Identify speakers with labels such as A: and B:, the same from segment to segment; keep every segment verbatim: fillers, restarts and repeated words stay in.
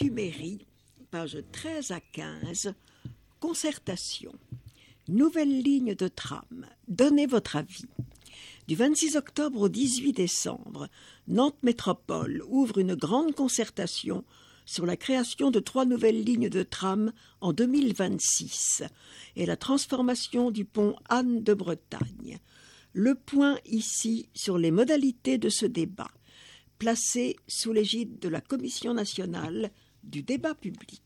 A: Tuméry, pages treize à quinze, concertation. Nouvelle ligne de tram. Donnez votre avis. Du vingt-six octobre au dix-huit décembre, Nantes Métropole ouvre une grande concertation sur la création de trois nouvelles lignes de tram en deux mille vingt-six et la transformation du pont Anne de Bretagne. Le point ici sur les modalités de ce débat, placé sous l'égide de la Commission nationale du débat public.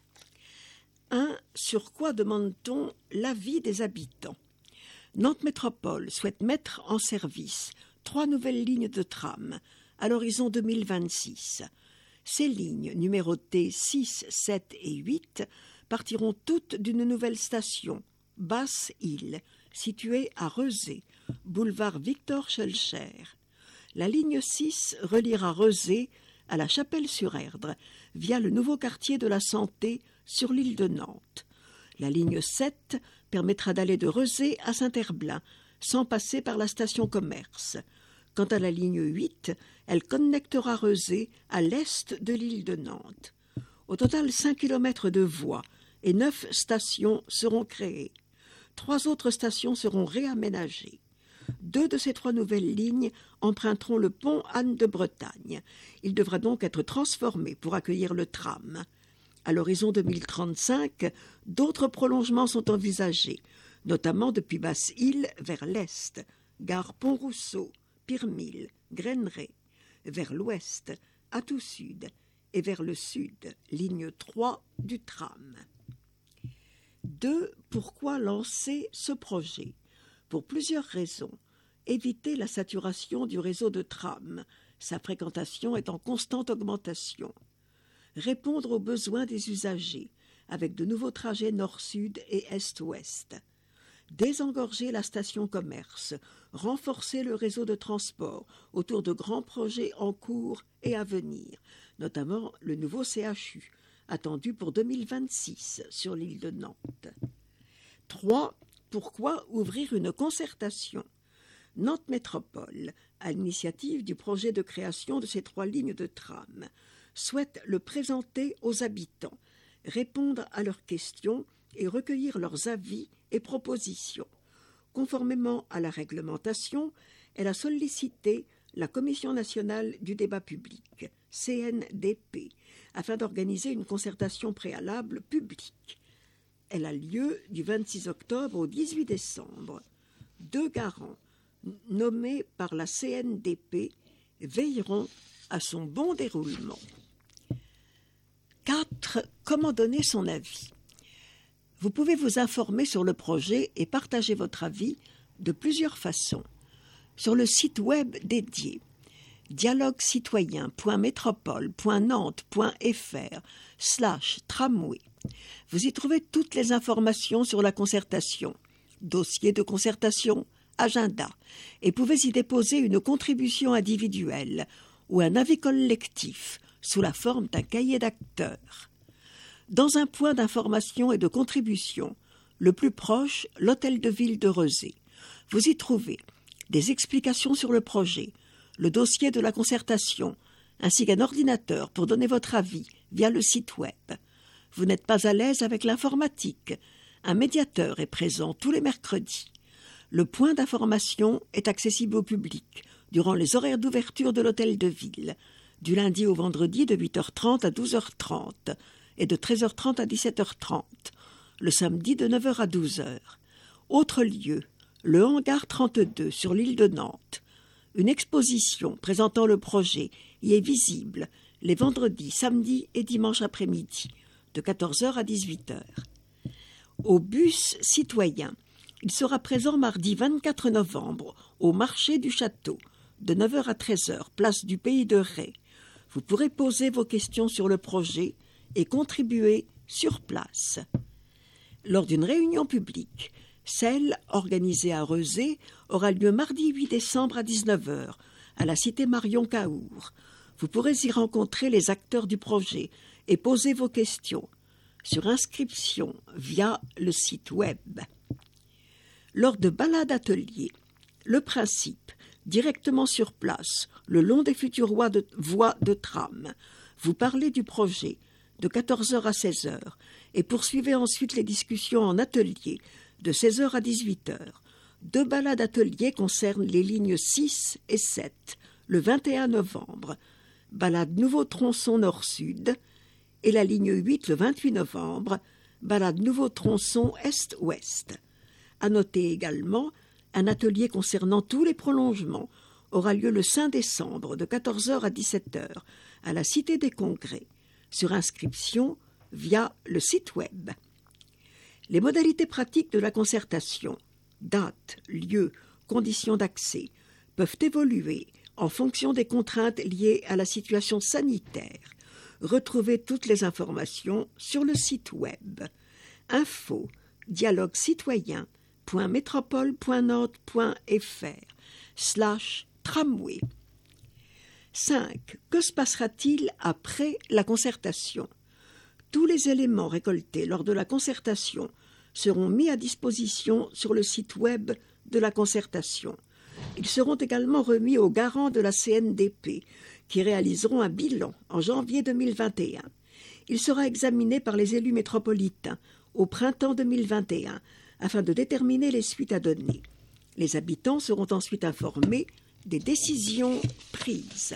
A: un. Sur quoi demande-t-on l'avis des habitants ? Nantes Métropole souhaite mettre en service trois nouvelles lignes de tram à l'horizon deux mille vingt-six. Ces lignes, numérotées six, sept et huit, partiront toutes d'une nouvelle station, Basse-Île, située à Rezé, boulevard Victor Schœlcher. La ligne six reliera Rezé à la Chapelle-sur-Erdre via le nouveau quartier de la Santé sur l'île de Nantes. La ligne sept permettra d'aller de Rezé à Saint-Herblain sans passer par la station Commerce. Quant à la ligne huit, elle connectera Rezé à l'est de l'île de Nantes. Au total, cinq kilomètres de voies et neuf stations seront créées. Trois autres stations seront réaménagées. Deux de ces trois nouvelles lignes emprunteront le pont Anne de Bretagne. Il devra donc être transformé pour accueillir le tram. À l'horizon deux mille trente-cinq, d'autres prolongements sont envisagés, notamment depuis Basse-Île vers l'est, gare Pont-Rousseau, Pirmil, Graineray, vers l'ouest, Atout Sud, et vers le sud, ligne trois du tram. deux. Pourquoi lancer ce projet ? Pour plusieurs raisons. Éviter la saturation du réseau de tram, sa fréquentation est en constante augmentation. Répondre aux besoins des usagers, avec de nouveaux trajets nord-sud et est-ouest. Désengorger la station Commerce, renforcer le réseau de transport autour de grands projets en cours et à venir, notamment le nouveau C H U, attendu pour deux mille vingt-six sur l'île de Nantes. trois. Pourquoi ouvrir une concertation ? Nantes Métropole, à l'initiative du projet de création de ces trois lignes de tram, souhaite le présenter aux habitants, répondre à leurs questions et recueillir leurs avis et propositions. Conformément à la réglementation, elle a sollicité la Commission nationale du débat public, C N D P, afin d'organiser une concertation préalable publique. Elle a lieu du vingt-six octobre au dix-huit décembre. Deux garants, nommés par la C N D P, veilleront à son bon déroulement. quatre. Comment donner son avis ? Vous pouvez vous informer sur le projet et partager votre avis de plusieurs façons. Sur le site web dédié dialogue citoyen point métropole point nantes point f r slash tramway, vous y trouvez toutes les informations sur la concertation, dossier de concertation, agenda, et pouvez y déposer une contribution individuelle ou un avis collectif sous la forme d'un cahier d'acteurs. Dans un point d'information et de contribution, le plus proche, l'hôtel de ville de Rezé, vous y trouvez des explications sur le projet, le dossier de la concertation, ainsi qu'un ordinateur pour donner votre avis via le site web. Vous n'êtes pas à l'aise avec l'informatique. Un médiateur est présent tous les mercredis. Le point d'information est accessible au public durant les horaires d'ouverture de l'hôtel de ville, du lundi au vendredi de huit heures trente à douze heures trente et de treize heures trente à dix-sept heures trente, le samedi de neuf heures à douze heures. Autre lieu, le hangar trente-deux sur l'île de Nantes. Une exposition présentant le projet y est visible les vendredis, samedis et dimanches après-midi, de quatorze heures à dix-huit heures. Au bus citoyen, il sera présent mardi vingt-quatre novembre au marché du château, de neuf heures à treize heures, place du Pays de Ré. Vous pourrez poser vos questions sur le projet et contribuer sur place. Lors d'une réunion publique, celle organisée à Rezé aura lieu mardi huit décembre à dix-neuf heures, à la cité Marion-Cahour. Vous pourrez y rencontrer les acteurs du projet et poser vos questions sur inscription via le site web. Lors de balades ateliers, le principe, directement sur place, le long des futures voies de, voies de tram, vous parlez du projet, de quatorze heures à seize heures et poursuivez ensuite les discussions en atelier de seize heures à dix-huit heures. Deux balades ateliers concernent les lignes six et sept le vingt et un novembre, balade Nouveau Tronçon Nord-Sud, et la ligne huit le vingt-huit novembre, balade Nouveau Tronçon Est-Ouest. À noter également, un atelier concernant tous les prolongements aura lieu le cinq décembre de quatorze heures à dix-sept heures à la Cité des Congrès, sur inscription via le site web. Les modalités pratiques de la concertation, date, lieu, conditions d'accès, peuvent évoluer en fonction des contraintes liées à la situation sanitaire. Retrouvez toutes les informations sur le site web info dialogue citoyen point métropole point nord point f r slash tramway. cinq. Que se passera-t-il après la concertation? Tous les éléments récoltés lors de la concertation seront mis à disposition sur le site web de la concertation. Ils seront également remis aux garants de la C N D P, qui réaliseront un bilan en janvier deux mille vingt et un. Il sera examiné par les élus métropolitains au printemps deux mille vingt et un, afin de déterminer les suites à donner. Les habitants seront ensuite informés des décisions prises.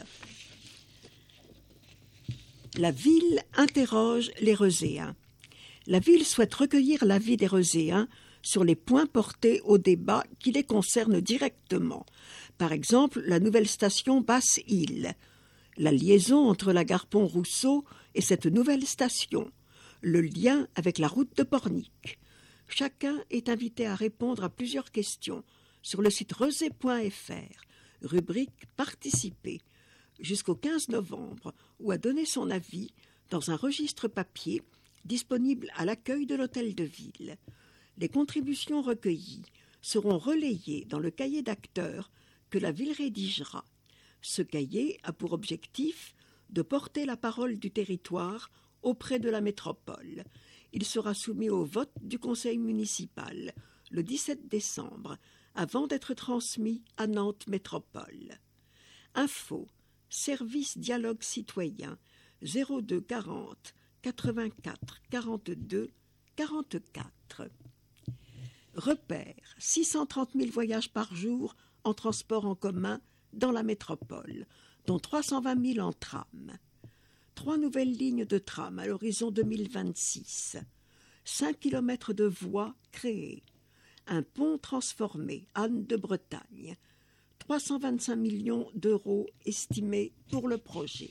A: La ville interroge les Reuséens. La ville souhaite recueillir l'avis des Reuséens sur les points portés au débat qui les concernent directement. Par exemple, la nouvelle station Basse-Île, la liaison entre la gare Pont-Rousseau et cette nouvelle station, le lien avec la route de Pornic. Chacun est invité à répondre à plusieurs questions sur le site reusé point f r, rubrique « Participer », jusqu'au quinze novembre, ou à donner son avis dans un registre papier disponible à l'accueil de l'hôtel de ville. Les contributions recueillies seront relayées dans le cahier d'acteurs que la ville rédigera. Ce cahier a pour objectif de porter la parole du territoire auprès de la métropole. Il sera soumis au vote du conseil municipal le dix-sept décembre, avant d'être transmis à Nantes Métropole. Info, service dialogue citoyen, zéro deux quarante quatre-vingt-quatre quarante-deux quarante-quatre. Repère, six cent trente mille voyages par jour en transport en commun dans la métropole, dont trois cent vingt mille en tram. Trois nouvelles lignes de tram à l'horizon deux mille vingt-six. Cinq kilomètres de voies créées. Un pont transformé, Anne de Bretagne. trois cent vingt-cinq millions d'euros estimés pour le projet.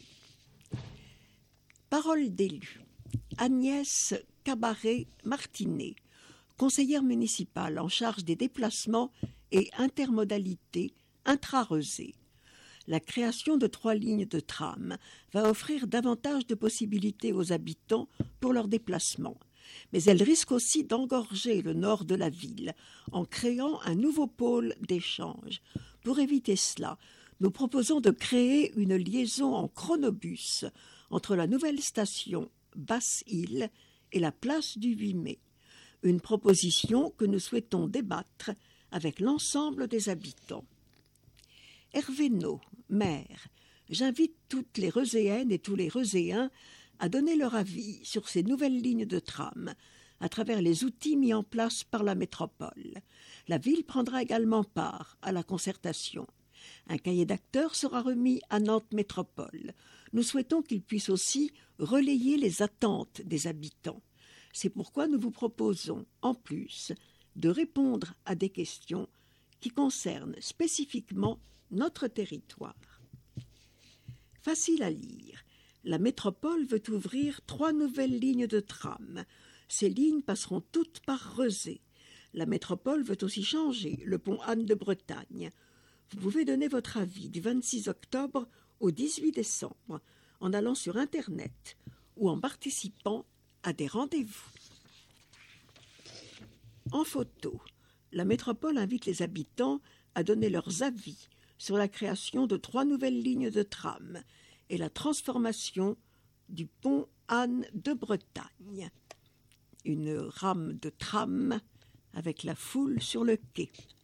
A: Parole d'élus. Agnès Cabaret-Martinet, conseillère municipale en charge des déplacements et intermodalités intra-Reusé. La création de trois lignes de tram va offrir davantage de possibilités aux habitants pour leurs déplacements. Mais elle risque aussi d'engorger le nord de la ville en créant un nouveau pôle d'échange. Pour éviter cela, nous proposons de créer une liaison en chronobus entre la nouvelle station Basse-Île et la place du huit mai. Une proposition que nous souhaitons débattre avec l'ensemble des habitants. Hervé Naud, maire, j'invite toutes les Reuséennes et tous les Reuséens à donner leur avis sur ces nouvelles lignes de tram à travers les outils mis en place par la métropole. La ville prendra également part à la concertation. Un cahier d'acteurs sera remis à Nantes Métropole. Nous souhaitons qu'il puisse aussi relayer les attentes des habitants. C'est pourquoi nous vous proposons, en plus, de répondre à des questions qui concernent spécifiquement notre territoire. Facile à lire. La métropole veut ouvrir trois nouvelles lignes de tram. Ces lignes passeront toutes par Reusé. La métropole veut aussi changer le pont Anne de Bretagne. Vous pouvez donner votre avis du vingt-six octobre au dix-huit décembre en allant sur Internet ou en participant à des rendez-vous. En photo, la métropole invite les habitants à donner leurs avis sur la création de trois nouvelles lignes de tram et la transformation du pont Anne de Bretagne. Une rame de tram avec la foule sur le quai.